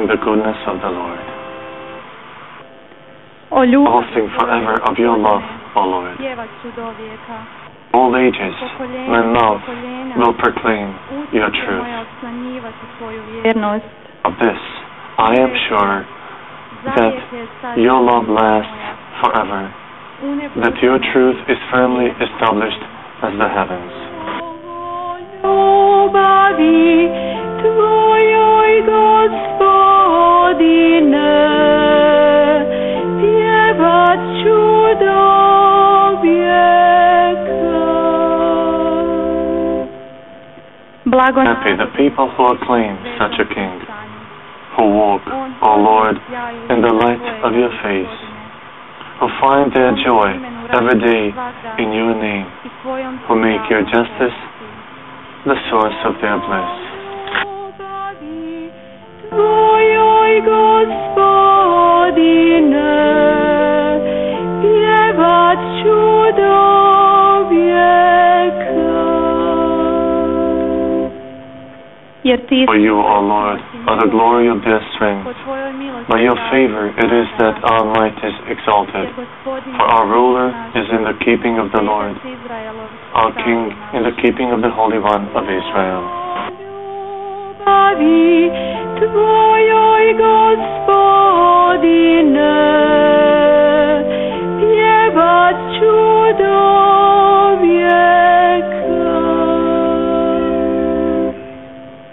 sing the goodness of the Lord. I'll sing forever of your love, O Lord. All ages, my mouth will proclaim your truth. Of this, I am sure that your love lasts forever, that your truth is firmly established as the heavens. Happy the people who acclaim such a king, who walk, O Lord, in the light of your face, who find their joy every day in your name, who make your justice the source of their bliss. For you, O Lord, are the glory of their strength. By your favor it is that our might is exalted. For our ruler is in the keeping of the Lord, our King in the keeping of the Holy One of Israel. Твоей, Господине.